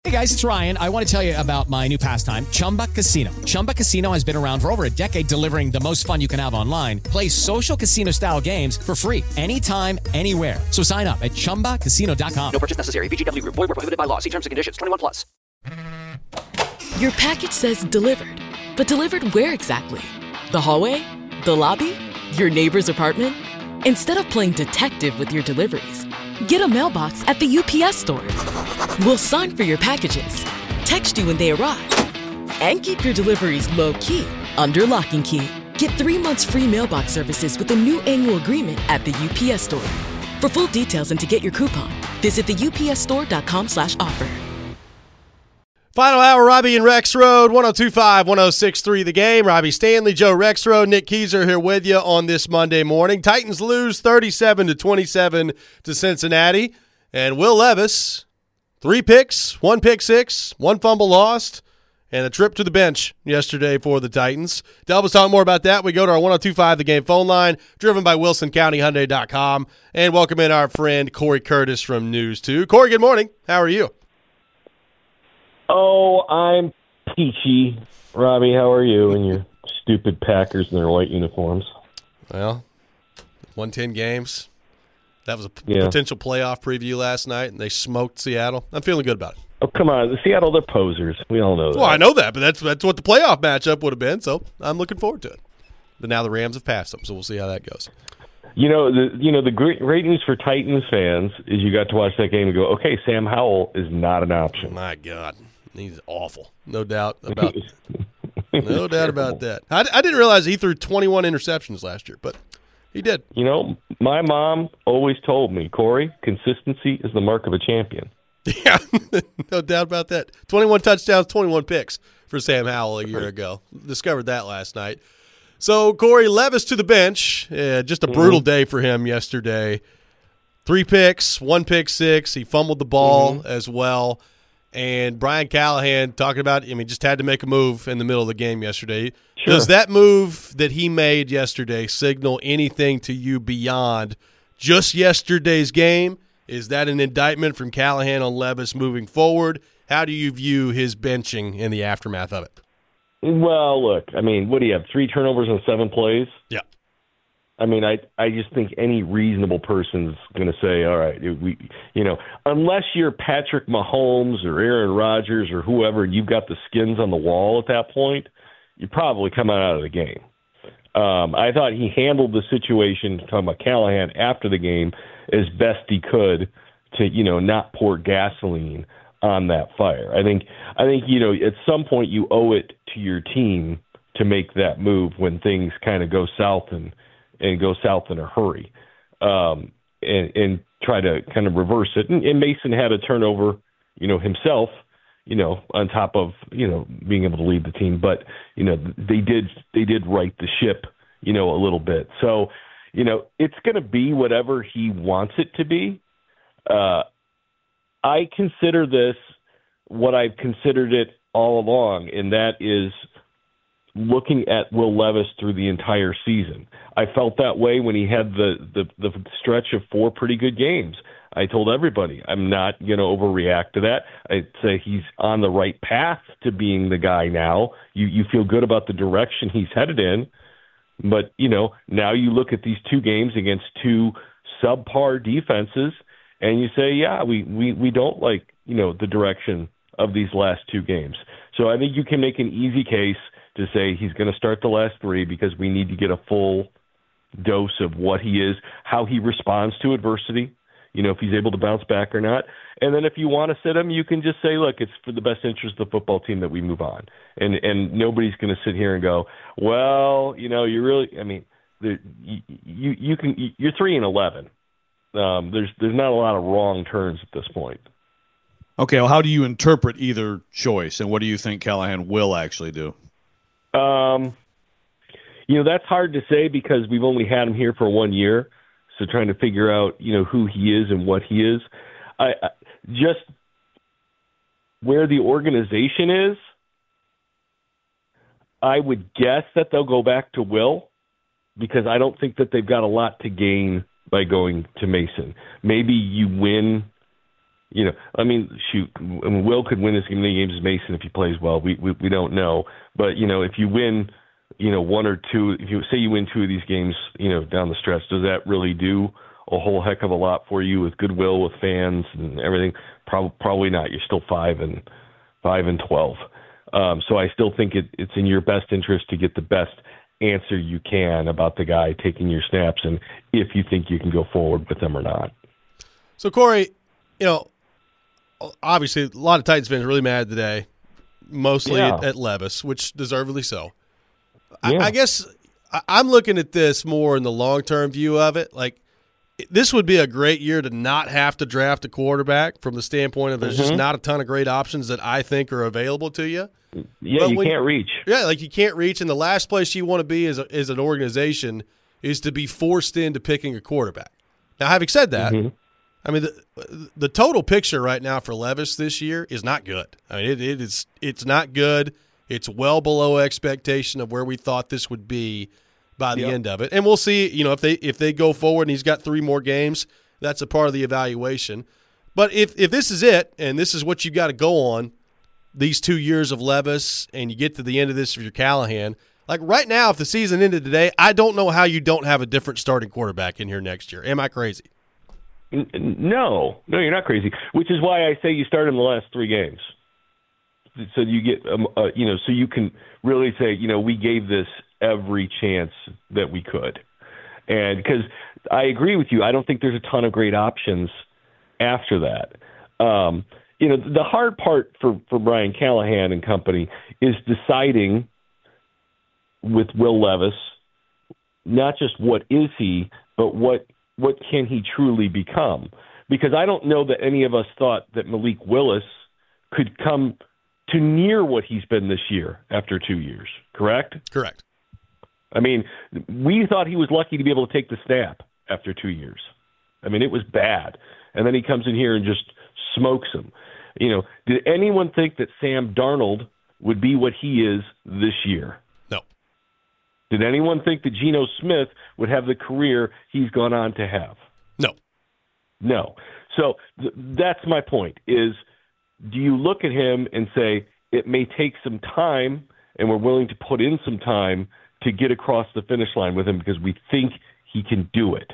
Hey guys, it's Ryan. I want to tell you about my new pastime, Chumba Casino. Chumba Casino has been around for over a decade, delivering the most fun you can have online. Play social casino-style games for free anytime, anywhere. So sign up at ChumbaCasino.com. No purchase necessary. VGW Group. Void where prohibited by law. See terms and conditions. 21+. Your package says delivered, but delivered where exactly? The hallway? The lobby? Your neighbor's apartment? Instead of playing detective with your deliveries, get a mailbox at the UPS store. We'll sign for your packages, text you when they arrive, and keep your deliveries low-key under lock and key. Get 3 months free mailbox services with a new annual agreement at the UPS store. For full details and to get your coupon, visit theupsstore.com/offer. Final hour, Robbie and Rexroad, 102.5, 106.3 The Game. Robbie Stanley, Joe Rexroad, Nick Keyser here with you on this Monday morning. Titans lose 37-27 to Cincinnati. And Will Levis, 3 picks, 1 pick six, 1 fumble lost, and a trip to the bench yesterday for the Titans. To help us talk more about that, we go to our 102.5 The Game phone line, driven by WilsonCountyHyundai.com. And welcome in our friend Corey Curtis from News 2. Corey, good morning. How are you? Oh, I'm peachy. Robbie, how are you and your stupid Packers in their white uniforms? Well, 110 games. That was a potential playoff preview last night, and they smoked Seattle. I'm feeling good about it. Oh, come on. The Seattle, they're posers. We all know that. Well, I know that, but that's what the playoff matchup would have been, so I'm looking forward to it. But now the Rams have passed them, so we'll see how that goes. The great news for Titans fans is you got to watch that game and go, okay, Sam Howell is not an option. My God. He's awful. No doubt about that. I didn't realize he threw 21 interceptions last year, but he did. My mom always told me, Corey, consistency is the mark of a champion. Yeah, no doubt about that. 21 touchdowns, 21 picks for Sam Howell a year ago. Discovered that last night. So, Corey, Levis to the bench. Just a brutal day for him yesterday. 3 picks, 1 pick six. He fumbled the ball as well. And Brian Callahan talking about, just had to make a move in the middle of the game yesterday. Sure. Does that move that he made yesterday signal anything to you beyond just yesterday's game? Is that an indictment from Callahan on Levis moving forward? How do you view his benching in the aftermath of it? Well, look, what do you have, 3 turnovers on 7 plays? Yeah. I just think any reasonable person's going to say, all right, unless you're Patrick Mahomes or Aaron Rodgers or whoever, you've got the skins on the wall at that point, you probably come out of the game. I thought he handled the situation, talking about Callahan, after the game as best he could to, not pour gasoline on that fire. I think at some point you owe it to your team to make that move when things kind of go south and go south in a hurry, and try to kind of reverse it. And Mason had a turnover, himself, on top of, being able to lead the team. But, they did right the ship, a little bit. So, it's going to be whatever he wants it to be. I consider this what I've considered it all along, and that is looking at Will Levis through the entire season. I felt that way when he had the stretch of 4 pretty good games. I told everybody I'm not going to overreact to that. I'd say he's on the right path to being the guy now. You feel good about the direction he's headed in, but now you look at these 2 games against 2 subpar defenses, and you say, yeah, we don't like the direction of these last 2 games. So I think you can make an easy case to say he's going to start the last 3 because we need to get a full dose of what he is, how he responds to adversity, if he's able to bounce back or not. And then if you want to sit him, you can just say, look, it's for the best interest of the football team that we move on. And nobody's going to sit here and go, well, you really, you're 3-11. There's not a lot of wrong turns at this point. Okay, well, how do you interpret either choice, and what do you think Callahan will actually do? That's hard to say because we've only had him here for 1 year. So trying to figure out, who he is and what he is. I just where the organization is, I would guess that they'll go back to Will because I don't think that they've got a lot to gain by going to Mason. Maybe you win I mean, shoot, Will could win as many games as Mason if he plays well. We don't know. But, if you win, one or two, if you say you win two of these games, down the stretch, does that really do a whole heck of a lot for you with goodwill with fans and everything? Probably not. You're still 5-12. So I still think it's in your best interest to get the best answer you can about the guy taking your snaps and if you think you can go forward with them or not. So, Corey, obviously a lot of Titans fans are really mad today, mostly at Levis, which deservedly so. Yeah. I guess I'm looking at this more in the long-term view of it. Like, this would be a great year to not have to draft a quarterback from the standpoint of there's just not a ton of great options that I think are available to you. Yeah, you can't reach. Yeah, like you can't reach, and the last place you want to be as an organization is to be forced into picking a quarterback. Now, having said that, I mean the total picture right now for Levis this year is not good. I mean it's not good. It's well below expectation of where we thought this would be by the end of it, and we'll see. If they go forward and he's got 3 more games, that's a part of the evaluation. But if this is it, and this is what you got to go on, these 2 years of Levis, and you get to the end of this for your Callahan, like right now, if the season ended today, I don't know how you don't have a different starting quarterback in here next year. Am I crazy? No, you're not crazy. Which is why I say you start in the last 3 games, so you get, so you can really say, we gave this every chance that we could, and because I agree with you, I don't think there's a ton of great options after that. The hard part for Brian Callahan and company is deciding with Will Levis, not just what is he, but what can he truly become? Because I don't know that any of us thought that Malik Willis could come to near what he's been this year after 2 years, correct? Correct. I mean, we thought he was lucky to be able to take the snap after 2 years. I mean, it was bad. And then he comes in here and just smokes him. Did anyone think that Sam Darnold would be what he is this year? No. Did anyone think that Geno Smith would have the career he's gone on to have? No. No. So that's my point is, do you look at him and say, it may take some time and we're willing to put in some time to get across the finish line with him because we think he can do it?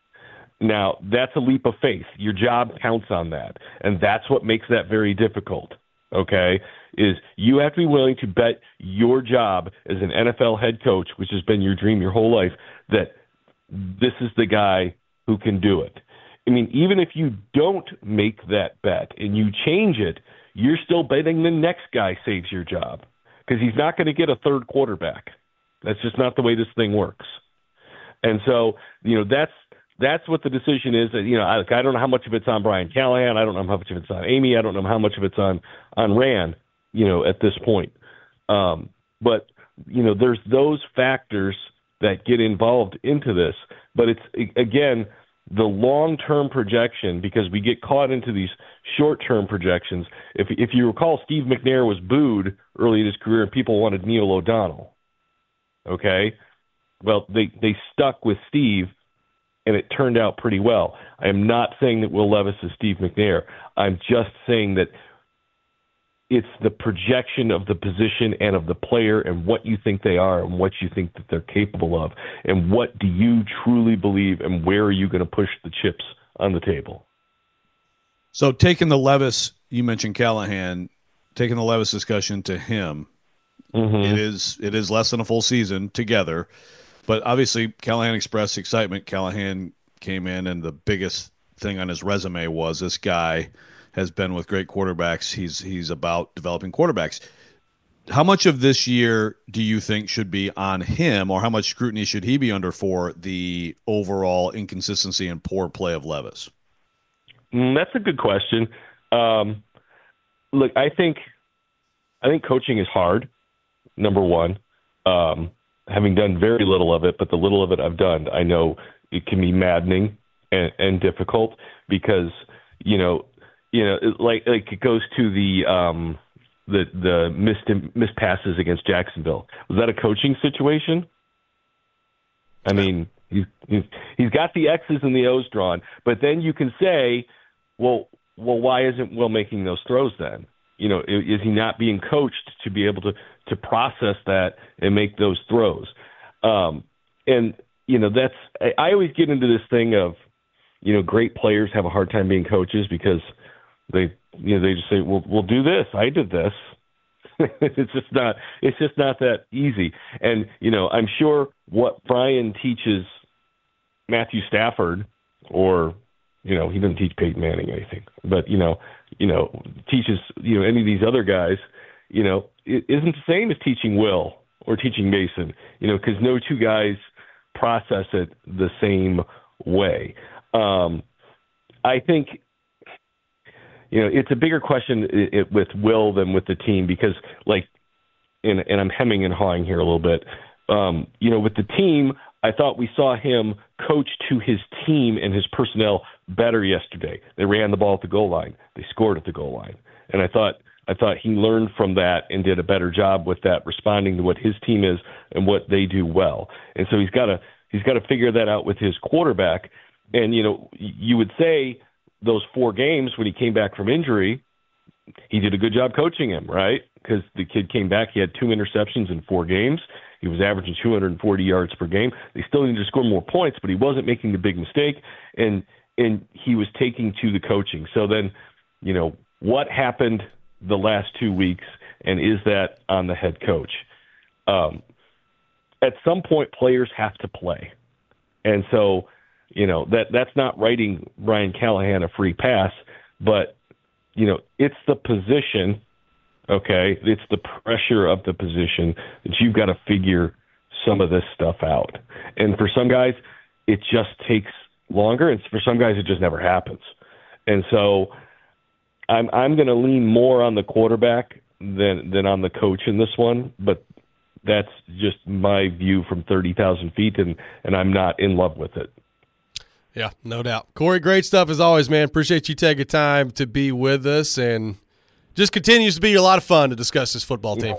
Now, that's a leap of faith. Your job counts on that, and that's what makes that very difficult, okay, is you have to be willing to bet your job as an NFL head coach, which has been your dream your whole life, that this is the guy who can do it. I mean, even if you don't make that bet and you change it, you're still betting the next guy saves your job because he's not going to get a third quarterback. That's just not the way this thing works. And so, that's what the decision is. I don't know how much of it's on Brian Callahan. I don't know how much of it's on Amy. I don't know how much of it's on Rand, at this point. But, there's those factors that get involved into this. But it's, again, the long-term projection, because we get caught into these short-term projections. If you recall, Steve McNair was booed early in his career and people wanted Neil O'Donnell. Okay? Well, they stuck with Steve, and it turned out pretty well. I am not saying that Will Levis is Steve McNair. I'm just saying that it's the projection of the position and of the player and what you think they are and what you think that they're capable of. And what do you truly believe and where are you going to push the chips on the table? So taking the Levis, you mentioned Callahan, taking the Levis discussion to him, it is less than a full season together. But obviously, Callahan expressed excitement. Callahan came in, and the biggest thing on his resume was this guy has been with great quarterbacks. He's about developing quarterbacks. How much of this year do you think should be on him, or how much scrutiny should he be under for the overall inconsistency and poor play of Levis? That's a good question. Look, I think coaching is hard, number one. Having done very little of it, but the little of it I've done, I know it can be maddening and difficult because, like it goes to the missed passes against Jacksonville. Was that a coaching situation? I mean, he's got the X's and the O's drawn, but then you can say, well, well, why isn't Will making those throws then? You know, is he not being coached to be able to process that and make those throws? And, you know, I always get into this thing of, you know, great players have a hard time being coaches because they just say, well, we'll do this. I did this. It's just not that easy. And, you know, I'm sure what Brian teaches Matthew Stafford, or, you know, he doesn't teach Peyton Manning anything, but, you know, teaches, you know, any of these other guys, you know, it isn't the same as teaching Will or teaching Mason, you know, because no two guys process it the same way. I think, you know, it's a bigger question with Will than with the team because, like, and I'm hemming and hawing here a little bit. You know, with the team, I thought we saw him coach to his team and his personnel better yesterday. They ran the ball at the goal line. They scored at the goal line. And I thought he learned from that and did a better job with that, responding to what his team is and what they do well. And so he's got to figure that out with his quarterback. And, you know, you would say those 4 games when he came back from injury, he did a good job coaching him, right? Because the kid came back. He had 2 interceptions in 4 games. He was averaging 240 yards per game. They still needed to score more points, but he wasn't making the big mistake, and he was taking to the coaching. So then, you know, what happened the last 2 weeks, and is that on the head coach? At some point, players have to play. And so, you know, that's not writing Brian Callahan a free pass, but, you know, it's the position, okay? It's the pressure of the position that you've got to figure some of this stuff out. And for some guys, it just takes longer, and for some guys, it just never happens. And so I'm going to lean more on the quarterback than on the coach in this one, but that's just my view from 30,000 feet, and I'm not in love with it. Yeah, no doubt. Corey, great stuff as always, man. Appreciate you taking time to be with us, and just continues to be a lot of fun to discuss this football team.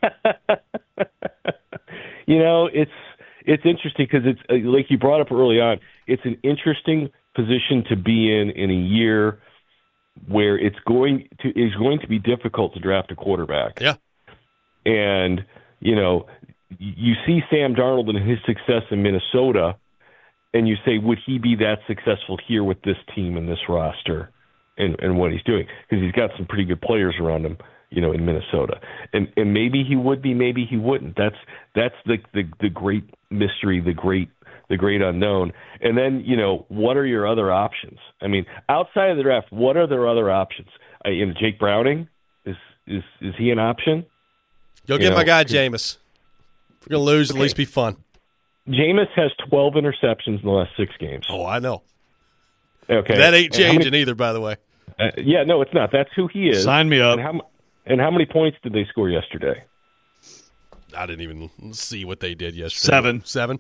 You know, it's interesting because it's like you brought up early on. It's an interesting position to be in a year where it's going to be difficult to draft a quarterback. Yeah, and you know, you see Sam Darnold and his success in Minnesota, and you say, would he be that successful here with this team and this roster and what he's doing? Because he's got some pretty good players around him, you know, in Minnesota. And maybe he would be, maybe he wouldn't. That's the great mystery, the great unknown. And then, you know, what are your other options? I mean, outside of the draft, what are their other options? You know, Jake Browning, is he an option? Go get my guy Jameis. If we're going to lose, at least be fun. Jameis has 12 interceptions in the last 6 games. Oh, I know. Okay. That ain't changing either, by the way. Yeah, no, it's not. That's who he is. Sign me up. And how many points did they score yesterday? I didn't even see what they did yesterday. 7.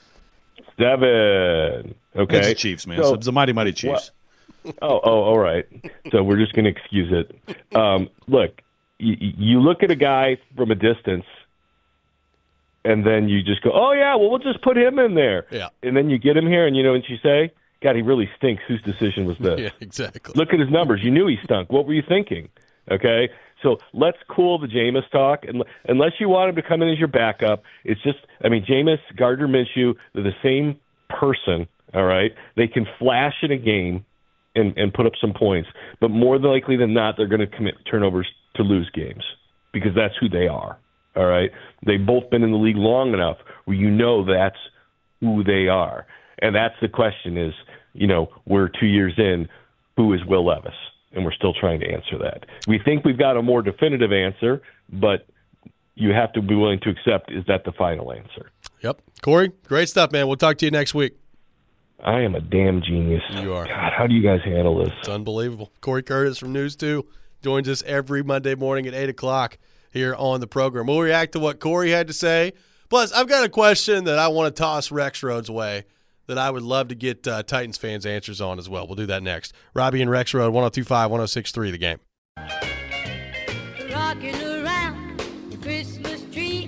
7. Okay. It's the Chiefs, man. So, it's the mighty, mighty Chiefs. All right. So we're just going to excuse it. Look, you look at a guy from a distance, and then you just go, oh, yeah, well, we'll just put him in there. Yeah. And then you get him here, and you know what you say? God, he really stinks. Whose decision was this? Yeah, exactly. Look at his numbers. You knew he stunk. What were you thinking? Okay? So let's cool the Jameis talk. And unless you want him to come in as your backup, it's just, I mean, Jameis, Gardner Minshew, they're the same person, all right? They can flash in a game and put up some points. But more than likely than not, they're going to commit turnovers to lose games because that's who they are, all right? They've both been in the league long enough where you know that's who they are. And that's the question is, you know, we're 2 years in, who is Will Levis? And we're still trying to answer that. We think we've got a more definitive answer, but you have to be willing to accept, is that the final answer? Yep. Corey, great stuff, man. We'll talk to you next week. I am a damn genius. You are. God, how do you guys handle this? It's unbelievable. Corey Curtis from News 2 joins us every Monday morning at 8 o'clock here on the program. We'll react to what Corey had to say. Plus, I've got a question that I want to toss Rex Rhodes' way that I would love to get Titans fans' answers on as well. We'll do that next. Robbie and Rex Road, 102.5, 106.3, The Game. Rocking around the Christmas tree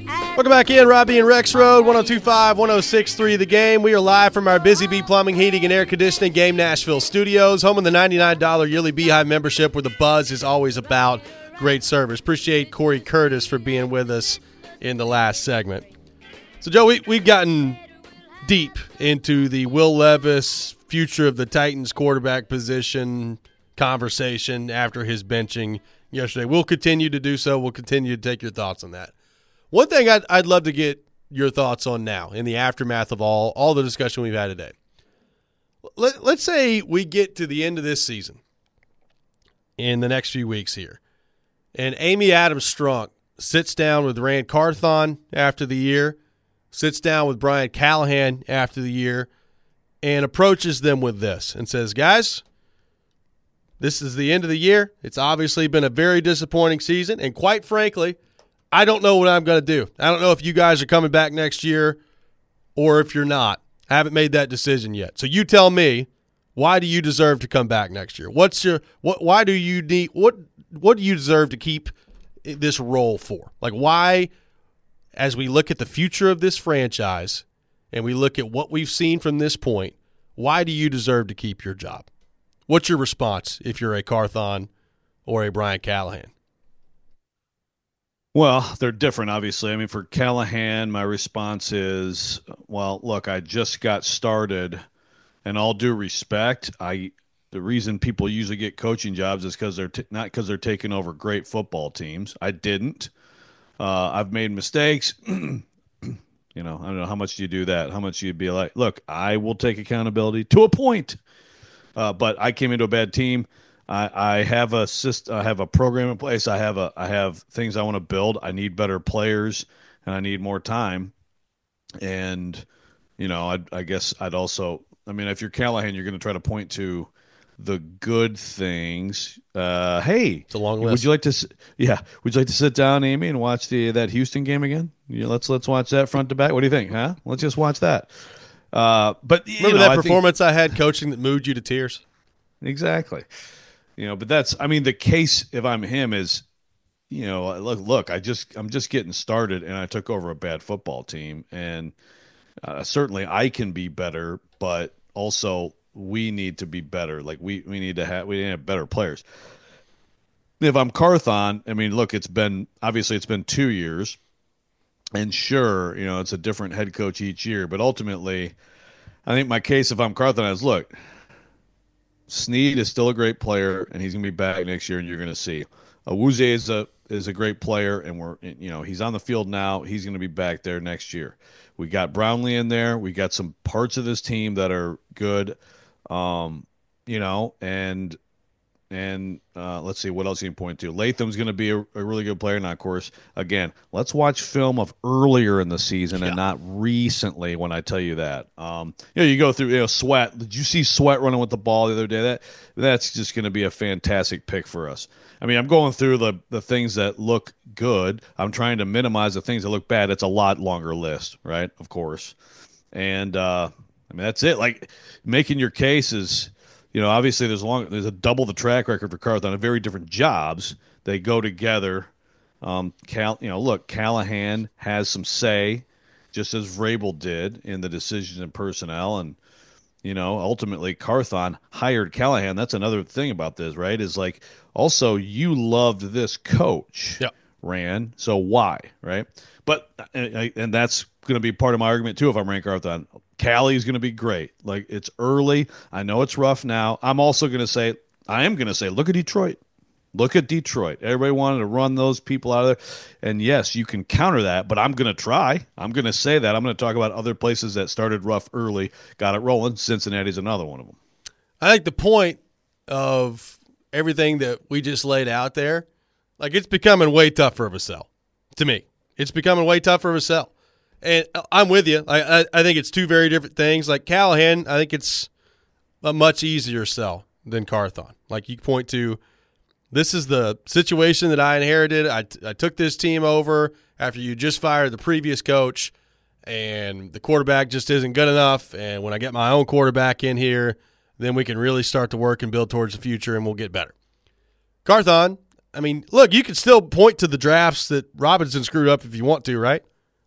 Welcome back in, Robbie and Rex Road, 102.5, 106.3 The Game. We are live from our Busy Bee Plumbing, Heating, and Air Conditioning Game Nashville studios, home of the $99 yearly Beehive membership where the buzz is always about great service. Appreciate Corey Curtis for being with us in the last segment. So, Joe, we've gotten deep into the Will Levis future of the Titans quarterback position conversation after his benching yesterday. We'll continue to do so. We'll continue to take your thoughts on that. One thing I'd love to get your thoughts on now in the aftermath of all the discussion we've had today. Let's say we get to the end of this season in the next few weeks here, and Amy Adams-Strunk sits down with Rand Carthon after the year, sits down with Brian Callahan after the year, and approaches them with this and says, guys, this is the end of the year. It's obviously been a very disappointing season, and quite frankly, I don't know what I'm going to do. I don't know if you guys are coming back next year or if you're not. I haven't made that decision yet. So you tell me, why do you deserve to come back next year? What do you deserve to keep this role for? Like, why, as we look at the future of this franchise and we look at what we've seen from this point, why do you deserve to keep your job? What's your response if you're a Carthon or a Brian Callahan? Well, they're different, obviously. I mean, for Callahan, my response is, well, look, I just got started, and all due respect, the reason people usually get coaching jobs is because not because they're taking over great football teams. I didn't. I've made mistakes. I don't know how much do you do that. How much do you be like, look, I will take accountability to a point, but I came into a bad team. I have a system. I have a program in place. I have things I want to build. I need better players, and I need more time. And I guess I'd also. I mean, if you're Callahan, you're going to try to point to the good things. Hey, it's a long list. Would you like to sit down, Amy, and watch that Houston game again? Let's watch that front to back. What do you think? Huh? Let's just watch that. But remember that performance I had coaching that moved you to tears? Exactly. But that's, I mean, the case, if I'm him, is, look, I'm just getting started, and I took over a bad football team, and certainly I can be better, but also we need to be better. Like we need to have better players. If I'm Carthon, I mean, look, it's been 2 years, and sure, it's a different head coach each year, but ultimately, I think my case, if I'm Carthon, is look. Snead is still a great player, and he's going to be back next year, and you're going to see. Awuzie is a great player, and he's on the field now. He's going to be back there next year. We got Brownlee in there. We got some parts of this team that are good, and let's see what else you can point to. Latham's going to be a really good player. Now, of course, again, let's watch film of earlier in the season and not recently. When I tell you that, you go through Sweat. Did you see Sweat running with the ball the other day? That's just going to be a fantastic pick for us. I mean, I'm going through the things that look good. I'm trying to minimize the things that look bad. It's a lot longer list, right? Of course, and I mean that's it. Like making your case is. Obviously there's a double the track record for Carthon on very different jobs. They go together. Look, Callahan has some say, just as Vrabel did in the decisions in personnel, and ultimately Carthon hired Callahan. That's another thing about this, right? Is like also you loved this coach, Rand. So why, right? But and that's going to be part of my argument too. If I'm Rand Carthon. Callie is going to be great. Like, it's early. I know it's rough now. I am going to say, look at Detroit. Look at Detroit. Everybody wanted to run those people out of there. And, yes, you can counter that, but I'm going to try. I'm going to say that. I'm going to talk about other places that started rough early, got it rolling. Cincinnati's another one of them. I think the point of everything that we just laid out there, like, it's becoming way tougher of a sell to me. It's becoming way tougher of a sell. And I'm with you. I think it's two very different things. Like Callahan, I think it's a much easier sell than Carthon. Like you point to, this is the situation that I inherited. I took this team over after you just fired the previous coach, and the quarterback just isn't good enough. And when I get my own quarterback in here, then we can really start to work and build towards the future, and we'll get better. Carthon, I mean, look, you can still point to the drafts that Robinson screwed up if you want to, right?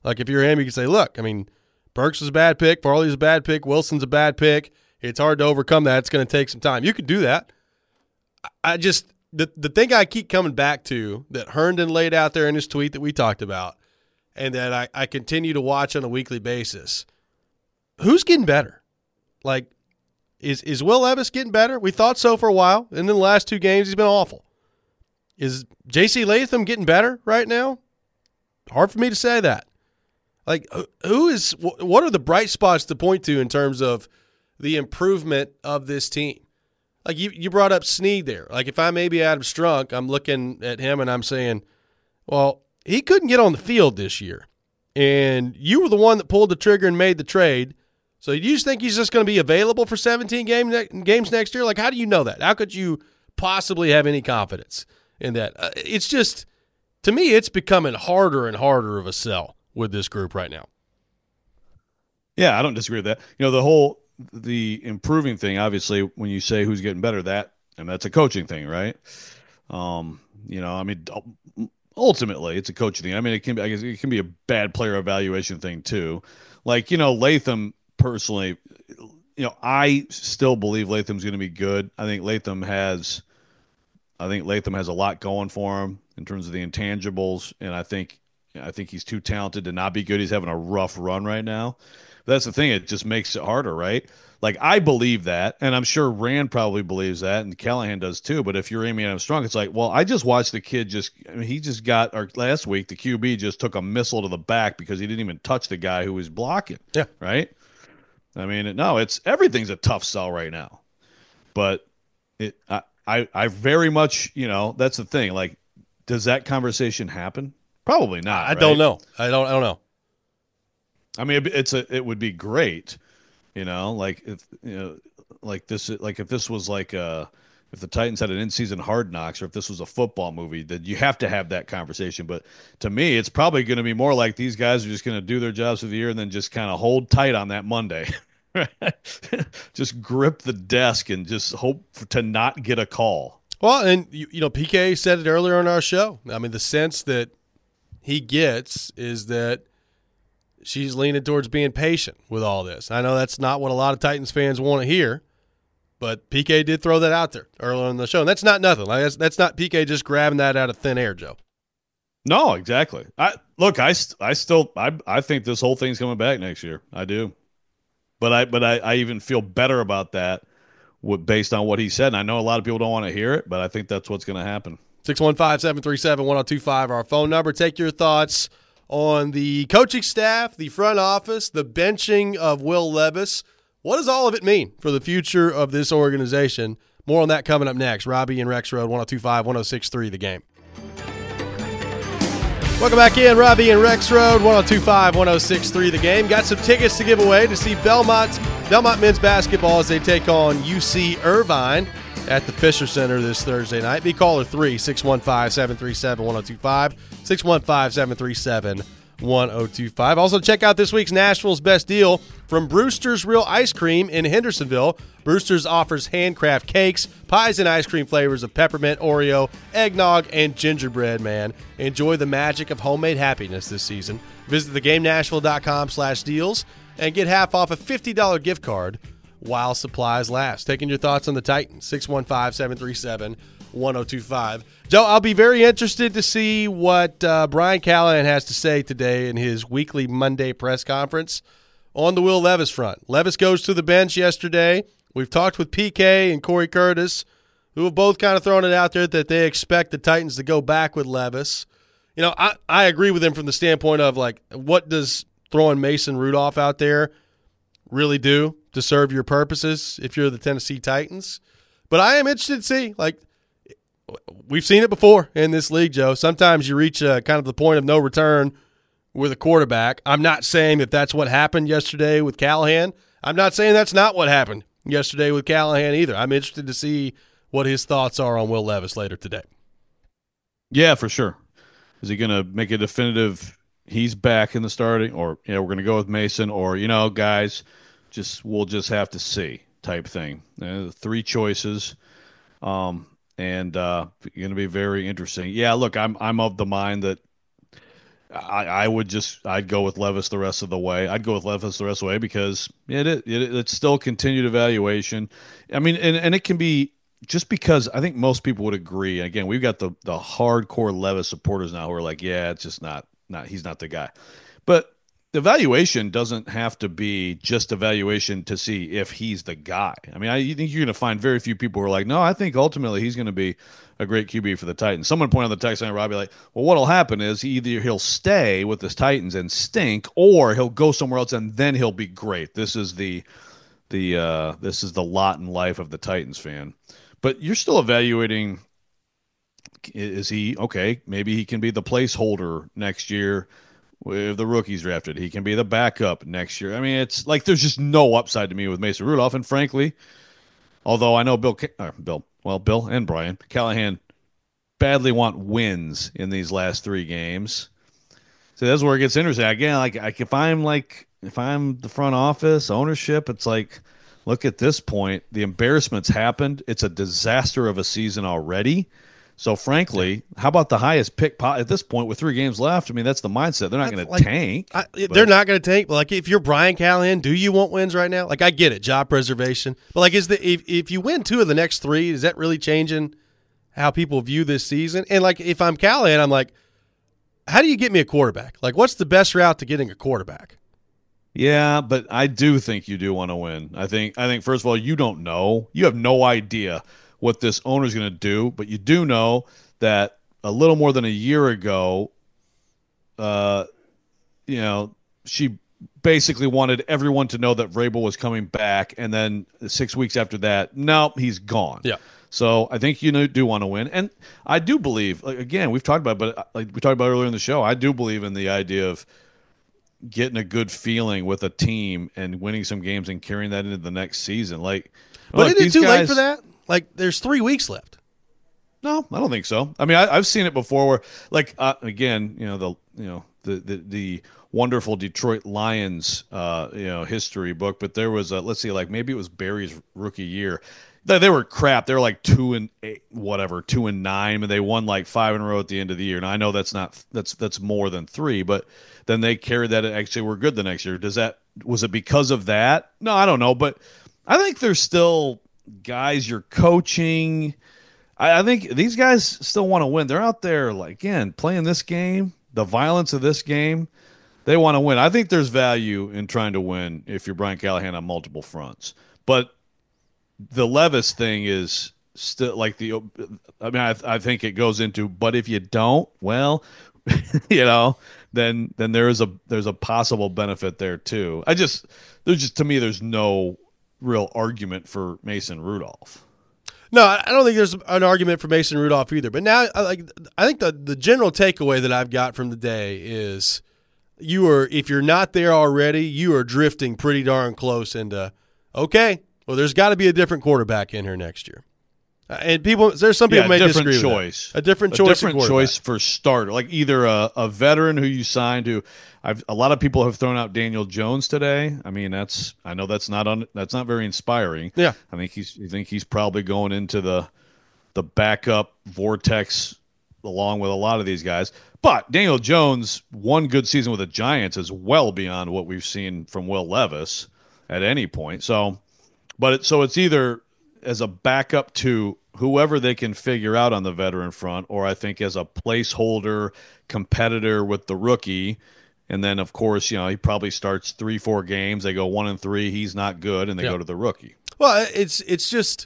Like if you're him, you can say, look, I mean, Burks is a bad pick, Farley's a bad pick, Wilson's a bad pick. It's hard to overcome that. It's going to take some time. You could do that. I just the thing I keep coming back to that Herndon laid out there in his tweet that we talked about, and that I continue to watch on a weekly basis. Who's getting better? Like, is Will Levis getting better? We thought so for a while, and then the last 2 games he's been awful. Is J.C. Latham getting better right now? Hard for me to say that. Like, what are the bright spots to point to in terms of the improvement of this team? Like, you brought up Snead there. Like, if I may be Adam Strunk, I'm looking at him and I'm saying, well, he couldn't get on the field this year. And you were the one that pulled the trigger and made the trade. So you just think he's just going to be available for 17 games next year? Like, how do you know that? How could you possibly have any confidence in that? It's just, to me, it's becoming harder and harder of a sell with this group right now. Yeah, I don't disagree with that. The improving thing, obviously, when you say who's getting better, that's a coaching thing, right? Ultimately, it's a coaching thing. I mean, it can be a bad player evaluation thing too. Like, Latham personally, I still believe Latham's going to be good. I think Latham has a lot going for him in terms of the intangibles, and I think he's too talented to not be good. He's having a rough run right now. But that's the thing; it just makes it harder, right? Like, I believe that, and I'm sure Rand probably believes that, and Callahan does too. But if you're Amy Armstrong, it's like, well, I just watched the kid last week, the QB just took a missile to the back because he didn't even touch the guy who was blocking. Yeah. Right? I mean, everything's a tough sell right now. But I very much, that's the thing. Like, does that conversation happen? Probably not. I don't know. I don't know. I mean, it would be great, like if this was like if the Titans had an in-season Hard Knocks, or if this was a football movie, then you have to have that conversation. But to me, it's probably going to be more like these guys are just going to do their jobs for the year and then just kind of hold tight on that Monday. Just grip the desk and just hope to not get a call. Well, and PK said it earlier on our show. I mean, the sense that he gets is that she's leaning towards being patient with all this. I know that's not what a lot of Titans fans want to hear, but PK did throw that out there earlier in the show. And that's not nothing. Like, that's not PK just grabbing that out of thin air, Joe. No, exactly. I think this whole thing's coming back next year. I do. But I even feel better about that based on what he said. And I know a lot of people don't want to hear it, but I think that's what's going to happen. 615-737-1025, our phone number. Take your thoughts on the coaching staff, the front office, the benching of Will Levis. What does all of it mean for the future of this organization? More on that coming up next. Robbie and Rex Road, 102.5, 106.3 The Game. Welcome back in, Robbie and Rex Road, 102.5, 106.3 The Game. Got some tickets to give away to see Belmont men's basketball as they take on UC Irvine at the Fisher Center this Thursday night. Be caller 3-615-737-1025, 615-737-1025. Also, check out this week's Nashville's Best Deal from Brewster's Real Ice Cream in Hendersonville. Brewster's offers handcraft cakes, pies, and ice cream flavors of peppermint, Oreo, eggnog, and gingerbread, man. Enjoy the magic of homemade happiness this season. Visit thegamenashville.com/deals and get half off a $50 gift card while supplies last. Taking your thoughts on the Titans, 615-737-1025. Joe, I'll be very interested to see what Brian Callahan has to say today in his weekly Monday press conference on the Will Levis front. Levis goes to the bench yesterday. We've talked with PK and Corey Curtis, who have both kind of thrown it out there that they expect the Titans to go back with Levis. I agree with him from the standpoint of, like, what does throwing Mason Rudolph out there really do to serve your purposes if you're the Tennessee Titans? But I am interested to see, like, we've seen it before in this league, Joe. Sometimes you reach kind of the point of no return with a quarterback. I'm not saying that that's what happened yesterday with Callahan. I'm not saying that's not what happened yesterday with Callahan either. I'm interested to see what his thoughts are on Will Levis later today. Yeah, for sure. Is he going to make a definitive he's back in the starting, or we're going to go with Mason, or guys, we'll just have to see type thing. 3 choices, and going to be very interesting. Yeah, look, I'm of the mind that I'd go with Levis the rest of the way. I'd go with Levis the rest of the way because it's still continued evaluation. I mean, and it can be just because I think most people would agree. Again, we've got the hardcore Levis supporters now who are like, yeah, it's just not he's not the guy. But the evaluation doesn't have to be just evaluation to see if he's the guy. I mean, I think you're going to find very few people who are like, no, I think ultimately he's going to be a great QB for the Titans. Someone pointed out the text line, Robbie, like, well, what'll happen is either he'll stay with the Titans and stink, or he'll go somewhere else and then he'll be great. This is the lot in life of the Titans fan. But you're still evaluating, is he okay? Maybe he can be the placeholder next year. With the rookies drafted, he can be the backup next year. I mean, it's like there's just no upside to me with Mason Rudolph. And frankly, although I know Bill and Brian Callahan badly want wins in these last 3 games, so that's where it gets interesting. Again, if I'm the front office ownership, it's like, look at this point, the embarrassment's happened. It's a disaster of a season already. So, frankly, how about the highest pick at this point with 3 games left? I mean, that's the mindset. They're not going to tank. They're not going to tank. But, like, if you're Brian Callahan, do you want wins right now? Like, I get it, job preservation. But, like, if you win 2 of the next 3, is that really changing how people view this season? And, like, if I'm Callahan, I'm like, how do you get me a quarterback? Like, what's the best route to getting a quarterback? Yeah, but I do think you do want to win. I think first of all, you don't know. You have no idea what this owner's going to do, but you do know that a little more than a year ago, she basically wanted everyone to know that Vrabel was coming back, and then 6 weeks after that, no, he's gone. Yeah. So I think you do want to win, and I do believe. Again, we've talked about, but like we talked about earlier in the show, I do believe in the idea of getting a good feeling with a team and winning some games and carrying that into the next season. But isn't it too late for that? Like, there's 3 weeks left. No, I don't think so. I mean, I've seen it before where, like, again, the wonderful Detroit Lions, history book, but there was let's see, like maybe it was Barry's rookie year. They were crap. They were like 2-8, 2-9, and they won like 5 in a row at the end of the year. And I know that's more than 3, but then they carried that and actually were good the next year. Was it because of that? No, I don't know, but I think there's still guys you're coaching. I think these guys still want to win. They're out there, like, again, playing this game, the violence of this game. They want to win. I think there's value in trying to win if you're Brian Callahan on multiple fronts. But the Levis thing is still like I think it goes into, but if you don't, well, then there's a possible benefit there too. To me, there's no real argument for Mason Rudolph. No, I don't think there's an argument for Mason Rudolph either. But now, I think the general takeaway that I've got from the day is if you're not there already, you are drifting pretty darn close into, okay, well, there's got to be a different quarterback in here next year. And there's some people may disagree with that. A different choice for starter, like either a veteran who you signed who. A lot of people have thrown out Daniel Jones today. I mean, I know that's not very inspiring. Yeah, I think he's probably going into the backup vortex along with a lot of these guys. But Daniel Jones, one good season with the Giants is well beyond what we've seen from Will Levis at any point. So it's either as a backup to whoever they can figure out on the veteran front, or I think as a placeholder competitor with the rookie. And then, of course, he probably starts 3-4 games. They go 1-3. He's not good, and they go to the rookie. Well, it's just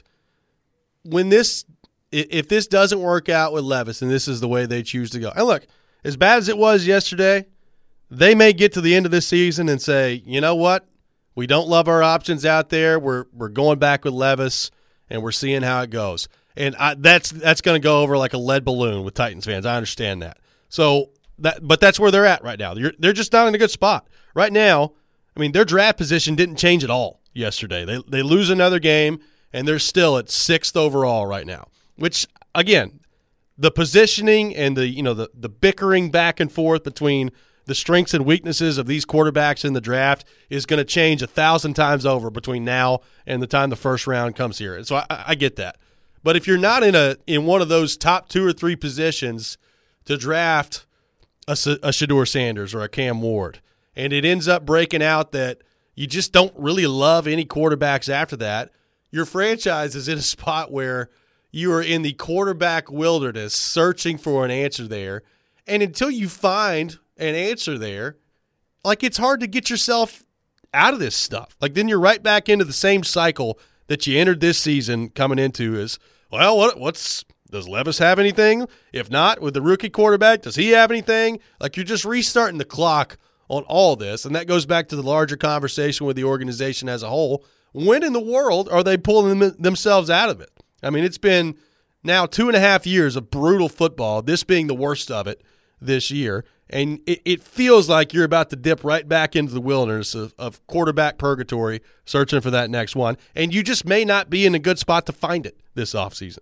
if this doesn't work out with Levis, and this is the way they choose to go. And look, as bad as it was yesterday, they may get to the end of this season and say, you know what, we don't love our options out there. We're going back with Levis, and we're seeing how it goes. And that's going to go over like a lead balloon with Titans fans. I understand that. But that's where they're at right now. They're just not in a good spot right now. I mean, their draft position didn't change at all yesterday. They lose another game, and they're still at 6th overall right now. Which, again, the positioning and the bickering back and forth between the strengths and weaknesses of these quarterbacks in the draft is going to change 1,000 times over between now and the time the first round comes here. And so I get that. But if you're not in one of those top 2 or 3 positions to draft a Shedeur Sanders or a Cam Ward, and it ends up breaking out that you just don't really love any quarterbacks after that, your franchise is in a spot where you are in the quarterback wilderness searching for an answer there. And until you find an answer there, like, it's hard to get yourself out of this stuff. Like, then you're right back into the same cycle that you entered this season coming into is, well, does Levis have anything? If not, with the rookie quarterback, does he have anything? Like, you're just restarting the clock on all this, and that goes back to the larger conversation with the organization as a whole. When in the world are they pulling themselves out of it? I mean, it's been now 2.5 years of brutal football, this being the worst of it this year, and it feels like you're about to dip right back into the wilderness of quarterback purgatory, searching for that next one, and you just may not be in a good spot to find it this offseason.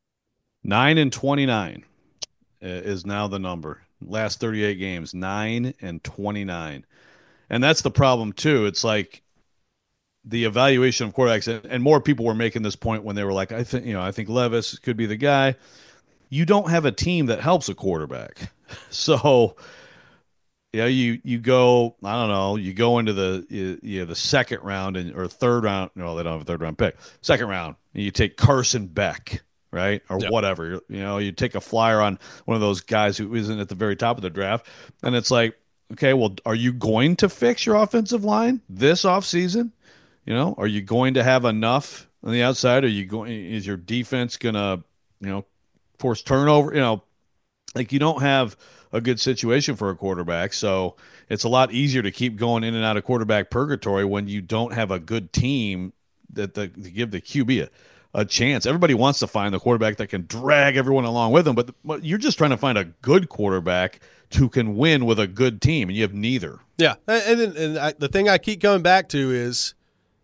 9-29 is now the number. Last 38 games, 9-29. And that's the problem, too. It's like the evaluation of quarterbacks, and more people were making this point when they were like, I think Levis could be the guy. You don't have a team that helps a quarterback. So, yeah, you go, I don't know, you go into the second round or third round. No, they don't have a third round pick. Second round, and you take Carson Beck, right? Or whatever. You take a flyer on one of those guys who isn't at the very top of the draft. And it's like, okay, well, are you going to fix your offensive line this offseason? Are you going to have enough on the outside? Is your defense going to, force turnover? Like, you don't have a good situation for a quarterback. So it's a lot easier to keep going in and out of quarterback purgatory when you don't have a good team to give the QB a chance. Everybody wants to find the quarterback that can drag everyone along with them, but you're just trying to find a good quarterback who can win with a good team, and you have neither. Yeah, the thing I keep coming back to is,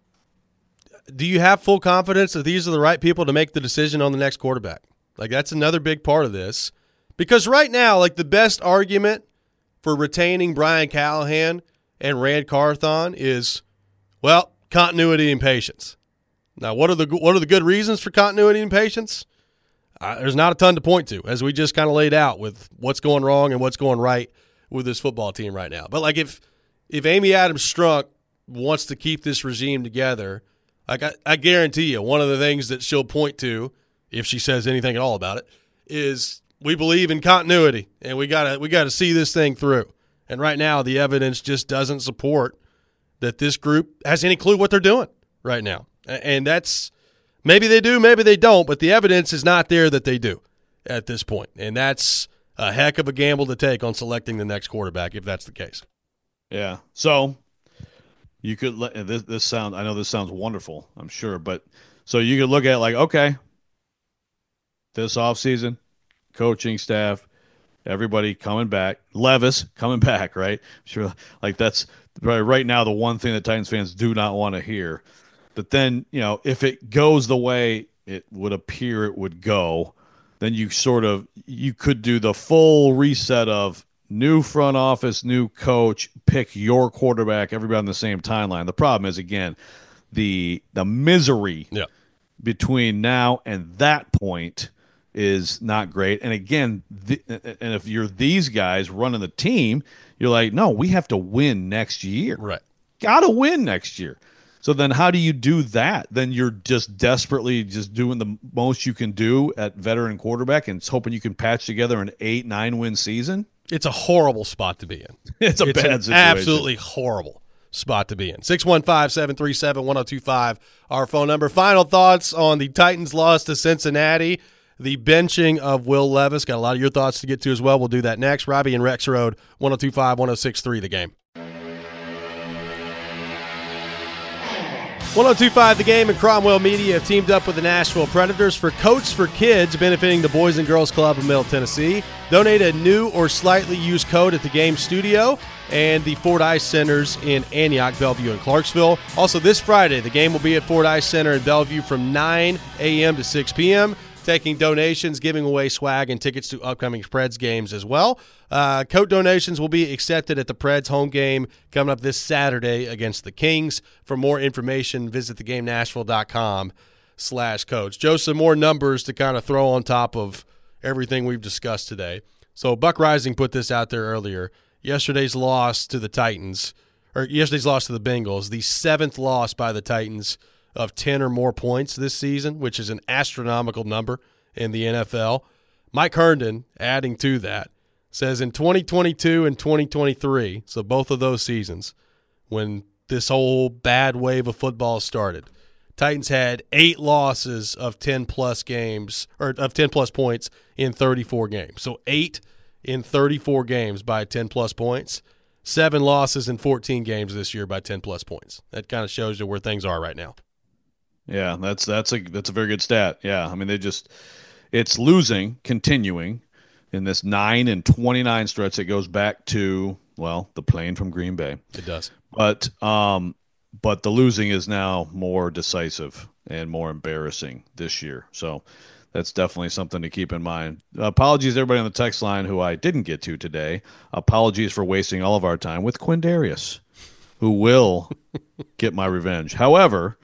do you have full confidence that these are the right people to make the decision on the next quarterback? Like, that's another big part of this. Because right now, like, the best argument for retaining Brian Callahan and Rand Carthon is, well, continuity and patience. Now, what are the good reasons for continuity and patience? There's not a ton to point to, as we just kind of laid out with what's going wrong and what's going right with this football team right now. But, like, if Amy Adams Strunk wants to keep this regime together, like, I guarantee you, one of the things that she'll point to, if she says anything at all about it, is we believe in continuity, and we gotta see this thing through. And right now, the evidence just doesn't support that this group has any clue what they're doing right now. And that's, maybe they do, maybe they don't, but the evidence is not there that they do at this point. And that's a heck of a gamble to take on selecting the next quarterback if that's the case. Yeah. So you could let this sound, I know this sounds wonderful, I'm sure, but so you could look at it like, okay, this offseason, coaching staff, everybody coming back, Levis coming back, right? Sure, like that's right now the one thing that Titans fans do not want to hear. But then, if it goes the way it would appear it would go, then you could do the full reset of new front office, new coach, pick your quarterback, everybody on the same timeline. The problem is, again, the misery between now and that point is not great. And again, and if you're these guys running the team, you're like, no, we have to win next year. Right. Got to win next year. So then how do you do that? Then you're just desperately just doing the most you can do at veteran quarterback and hoping you can patch together an 8-9 win season. It's a horrible spot to be in. It's a bad situation. Absolutely horrible spot to be in. 615-737-1025, our phone number. Final thoughts on the Titans' loss to Cincinnati, the benching of Will Levis. Got a lot of your thoughts to get to as well. We'll do that next. Robbie and Rex Road, 102.5, 106.3, The Game. 102.5 The Game and Cromwell Media have teamed up with the Nashville Predators for Coats for Kids, benefiting the Boys and Girls Club of Middle Tennessee. Donate a new or slightly used coat at the Game Studio and the Ford Ice Centers in Antioch, Bellevue, and Clarksville. Also, this Friday, the game will be at Ford Ice Center in Bellevue from 9 a.m. to 6 p.m., taking donations, giving away swag, and tickets to upcoming Preds games as well. Coat donations will be accepted at the Preds home game coming up this Saturday against the Kings. For more information, visit thegamenashville.com/coats. Joe, some more numbers to kind of throw on top of everything we've discussed today. So Buck Rising put this out there earlier. Yesterday's loss to the Bengals, the 7th loss by the Titans of 10 or more points this season, which is an astronomical number in the NFL. Mike Herndon, adding to that, says in 2022 and 2023, so both of those seasons, when this whole bad wave of football started, Titans had 8 losses of 10-plus games, or of 10-plus points in 34 games. So 8 in 34 games by 10-plus points. 7 losses in 14 games this year by 10-plus points. That kind of shows you where things are right now. Yeah, that's a very good stat. Yeah, I mean it's losing, continuing in this 9-29 stretch that goes back to the plane from Green Bay. It does, but the losing is now more decisive and more embarrassing this year. So that's definitely something to keep in mind. Apologies to everybody on the text line who I didn't get to today. Apologies for wasting all of our time with Quindarius, who will get my revenge. However,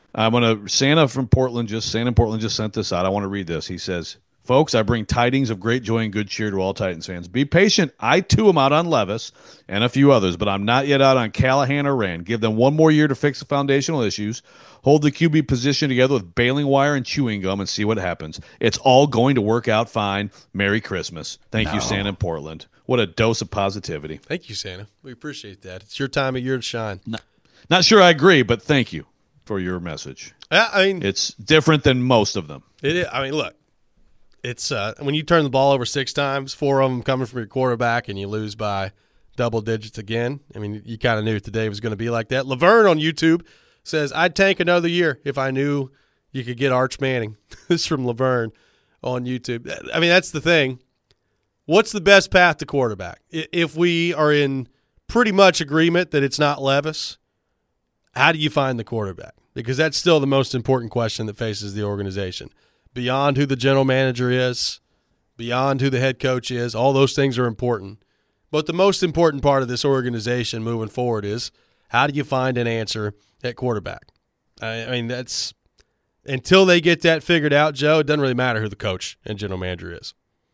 Santa in Portland just sent this out. I want to read this. He says, "Folks, I bring tidings of great joy and good cheer to all Titans fans. Be patient. I, too, am out on Levis and a few others, but I'm not yet out on Callahan or Rand. Give them one more year to fix the foundational issues, hold the QB position together with baling wire and chewing gum, and see what happens. It's all going to work out fine. Merry Christmas." Thank you, Santa in Portland. What a dose of positivity. Thank you, Santa. We appreciate that. It's your time of year to shine. Not sure I agree, but thank you for your message. I mean, it's different than most of them. It is. I mean, look. It's when you turn the ball over 6 times, 4 of them coming from your quarterback, and you lose by double digits again. I mean, you kind of knew today was going to be like that. Laverne on YouTube says, "I'd tank another year if I knew you could get Arch Manning." This is from Laverne on YouTube. I mean, that's the thing. What's the best path to quarterback? If we are in pretty much agreement that it's not Levis, how do you find the quarterback? Because that's still the most important question that faces the organization. Beyond who the general manager is, beyond who the head coach is, all those things are important. But the most important part of this organization moving forward is how do you find an answer at quarterback? I mean, that's until they get that figured out, Joe, it doesn't really matter who the coach and general manager is.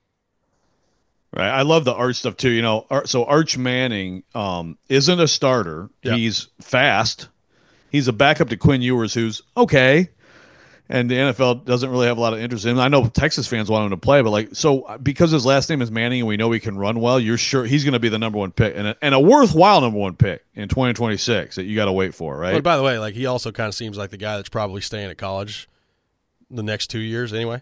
Right. I love the Arch stuff too. So Arch Manning isn't a starter. Yeah. He's fast. He's a backup to Quinn Ewers, who's okay. And the NFL doesn't really have a lot of interest in him. I know Texas fans want him to play, but so because his last name is Manning and we know he can run well, you're sure he's going to be the number 1 pick and a worthwhile number 1 pick in 2026 that you got to wait for, right? But by the way, he also kind of seems like the guy that's probably staying at college the next 2 years anyway.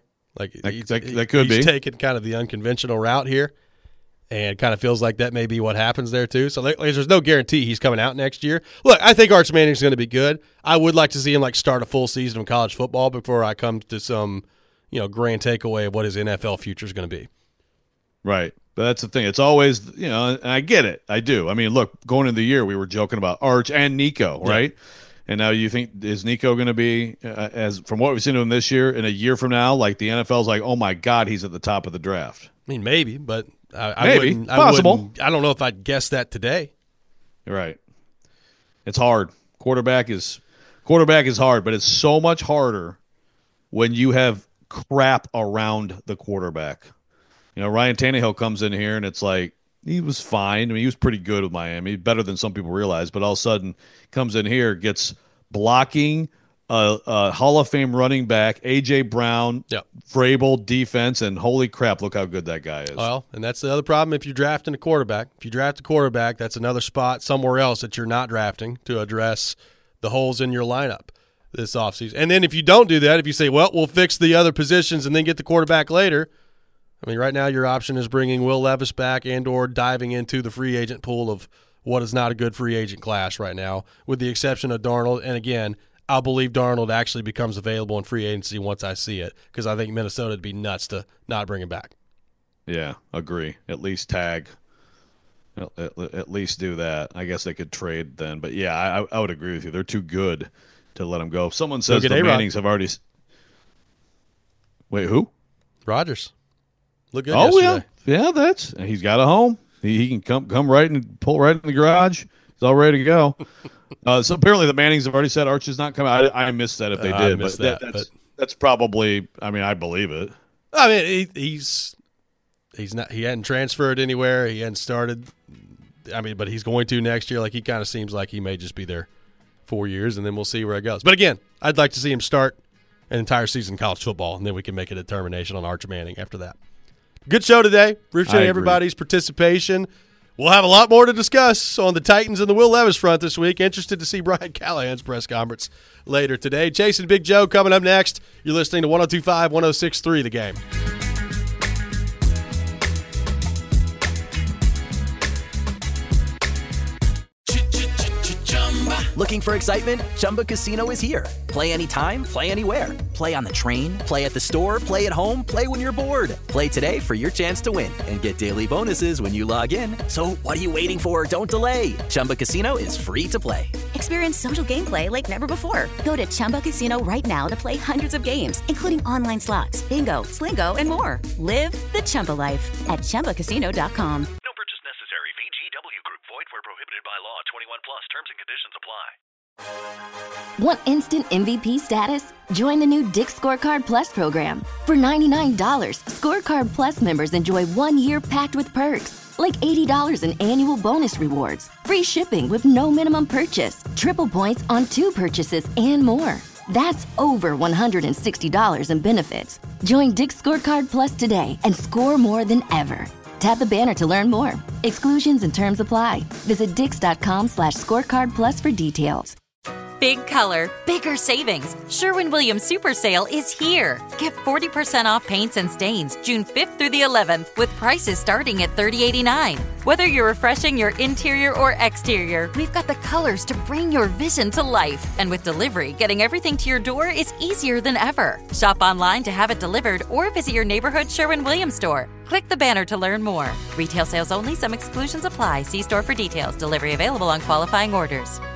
That could be. He's taking kind of the unconventional route here. And kind of feels like that may be what happens there, too. So there's no guarantee he's coming out next year. Look, I think Arch Manning's going to be good. I would like to see him start a full season of college football before I come to some, grand takeaway of what his NFL future is going to be. Right. But that's the thing. It's always, and I get it. I do. I mean, look, going into the year, we were joking about Arch and Nico, right? Yeah. And now you think, is Nico going to be, as from what we've seen of him this year, in a year from now, the NFL's oh, my God, he's at the top of the draft? I mean, maybe, but maybe. Possible. I don't know if I'd guess that today. Right. It's hard. Quarterback is hard, but it's so much harder when you have crap around the quarterback. Ryan Tannehill comes in here, and it's he was fine. I mean, he was pretty good with Miami, better than some people realize. But all of a sudden, comes in here, gets blocking, a Hall of Fame running back, A.J. Brown, Vrabel defense, and holy crap, look how good that guy is. Well, and that's the other problem if you're drafting a quarterback. If you draft a quarterback, that's another spot somewhere else that you're not drafting to address the holes in your lineup this offseason. And then if you don't do that, if you say, well, we'll fix the other positions and then get the quarterback later, I mean, right now your option is bringing Will Levis back and or diving into the free agent pool of what is not a good free agent class right now, with the exception of Darnold. And again, I'll believe Darnold actually becomes available in free agency once I see it, because I think Minnesota would be nuts to not bring him back. Yeah, agree. At least tag. At least do that. I guess they could trade then. But, yeah, I would agree with you. They're too good to let him go. Someone says the Mannings have already – wait, who? Rodgers. Look good yesterday. Yeah, he's got a home. He can come right and pull right in the garage. He's all ready to go. So apparently the Mannings have already said Arch is not coming. I missed that if they did, but that's probably. I mean, I believe it. I mean, he's He hadn't transferred anywhere. He hadn't started. I mean, but he's going to next year. Like, he kind of seems like he may just be there 4 years, and then we'll see where it goes. But again, I'd like to see him start an entire season in college football, and then we can make a determination on Arch Manning after that. Good show today. Appreciate everybody's participation. We'll have a lot more to discuss on the Titans and the Will Levis front this week. Interested to see Brian Callahan's press conference later today. Chase and Big Joe coming up next. You're listening to 102.5, 106.3 The Game. Looking for excitement? Chumba Casino is here. Play anytime, play anywhere. Play on the train, play at the store, play at home, play when you're bored. Play today for your chance to win and get daily bonuses when you log in. So what are you waiting for? Don't delay. Chumba Casino is free to play. Experience social gameplay like never before. Go to Chumba Casino right now to play hundreds of games, including online slots, bingo, Slingo, and more. Live the Chumba life at ChumbaCasino.com. No purchase necessary. VGW Group. Void where prohibited by law. 21 plus. Terms and conditions apply. Want instant MVP status? Join the new Dick's Scorecard Plus program. For $99, Scorecard Plus members enjoy 1 year packed with perks, like $80 in annual bonus rewards, free shipping with no minimum purchase, triple points on 2 purchases, and more. That's over $160 in benefits. Join Dick's Scorecard Plus today and score more than ever. Tap the banner to learn more. Exclusions and terms apply. Visit dix.com/scorecardplus for details. Big color, bigger savings. Sherwin-Williams Super Sale is here. Get 40% off paints and stains June 5th through the 11th with prices starting at $30.89. Whether you're refreshing your interior or exterior, we've got the colors to bring your vision to life. And with delivery, getting everything to your door is easier than ever. Shop online to have it delivered or visit your neighborhood Sherwin-Williams store. Click the banner to learn more. Retail sales only. Some exclusions apply. See store for details. Delivery available on qualifying orders.